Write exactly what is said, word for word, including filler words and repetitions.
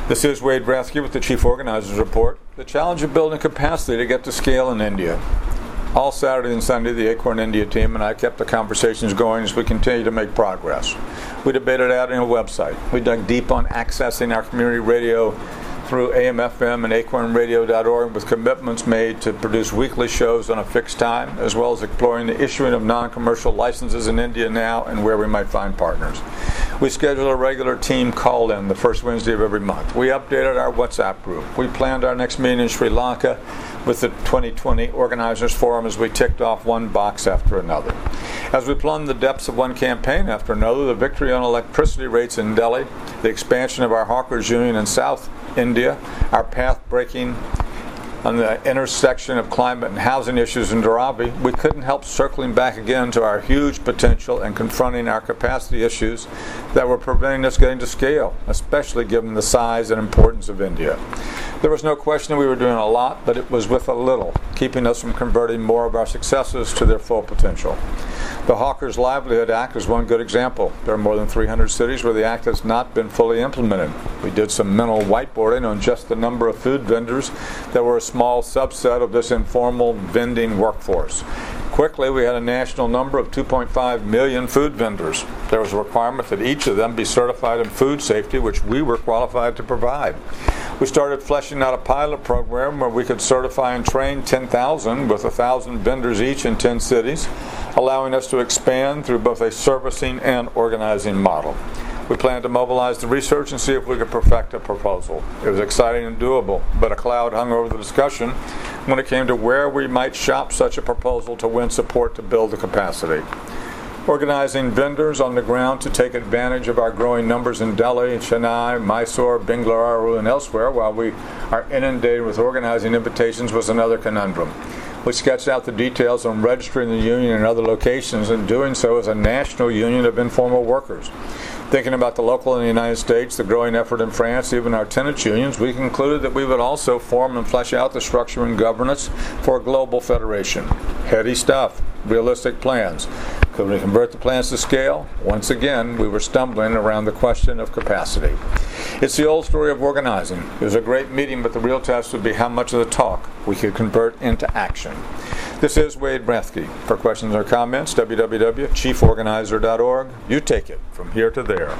This is Wade Rathke with the Chief Organizers Report. The challenge of building capacity to get to scale in India. All Saturday and Sunday, the Acorn India team and I kept the conversations going as we continue to make progress. We debated adding a website. We dug deep on accessing our community radio through A M F M and acorn radio dot org with commitments made to produce weekly shows on a fixed time, as well as exploring the issuing of non-commercial licenses in India now and where we might find partners. We scheduled a regular team call-in the first Wednesday of every month. We updated our WhatsApp group. We planned our next meeting in Sri Lanka with the twenty twenty Organizers Forum as we ticked off one box after another. As we plumbed the depths of one campaign after another, the victory on electricity rates in Delhi, the expansion of our Hawkers Union in South India, our path breaking on the intersection of climate and housing issues in Dharavi, we couldn't help circling back again to our huge potential and confronting our capacity issues that were preventing us getting to scale, especially given the size and importance of India. There was no question we were doing a lot, but it was with a little, keeping us from converting more of our successes to their full potential. The Hawkers Livelihood Act is one good example. There are more than three hundred cities where the act has not been fully implemented. We did some mental whiteboarding on just the number of food vendors that were a small subset of this informal vending workforce. Quickly, we had a national number of two point five million food vendors. There was a requirement that each of them be certified in food safety, which we were qualified to provide. We started fleshing out a pilot program where we could certify and train ten thousand with one thousand vendors each in ten cities, allowing us to expand through both a servicing and organizing model. We planned to mobilize the research and see if we could perfect a proposal. It was exciting and doable, but a cloud hung over the discussion when it came to where we might shop such a proposal to win support to build the capacity. Organizing vendors on the ground to take advantage of our growing numbers in Delhi, Chennai, Mysore, Bengaluru, and elsewhere while we are inundated with organizing invitations was another conundrum. We sketched out the details on registering the union in other locations and doing so as a national union of informal workers. Thinking about the local in the United States, the growing effort in France, even our tenants unions, we concluded that we would also form and flesh out the structure and governance for a global federation. Heady stuff, realistic plans. Could we convert the plans to scale? Once again, we were stumbling around the question of capacity. It's the old story of organizing. It was a great meeting, but the real test would be how much of the talk we could convert into action. This is Wade Rathke. For questions or comments, w w w dot chief organizer dot org. You take it from here to there.